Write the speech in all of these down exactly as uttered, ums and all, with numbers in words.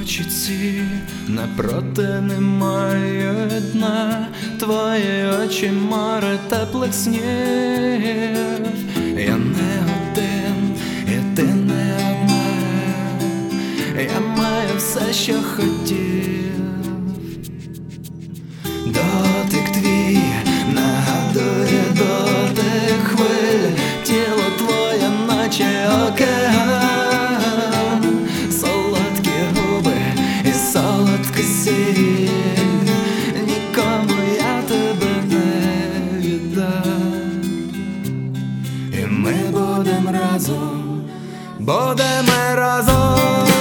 річці напроти немає дна, твої очі море теплих снів. Я не один, і ти не одна, я маю все, що хотів. Дотик твій нагадує дотик хвиль, тіло твоє наче океан, солодкі губи і солодкий сіль, нікому я тебе не віддам. І ми будем разом, будемо разом.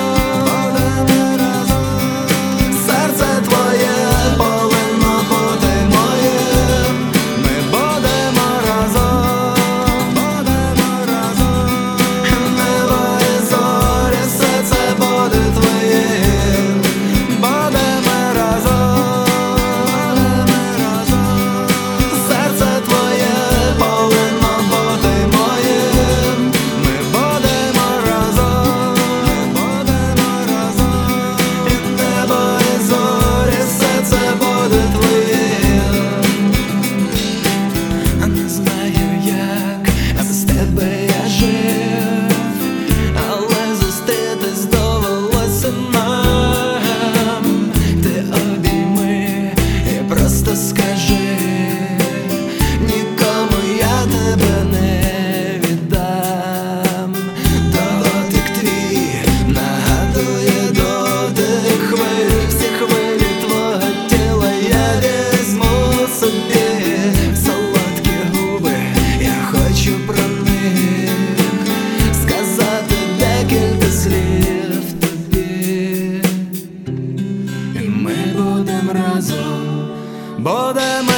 Скажи, нікому я тебе не віддам. Дотик твій нагадує дотик хвиль, всі хвилі твого тіла я візьму собі. Солодкі губи, я хочу про них сказати декілька слів тобі. І ми будем разом, будемо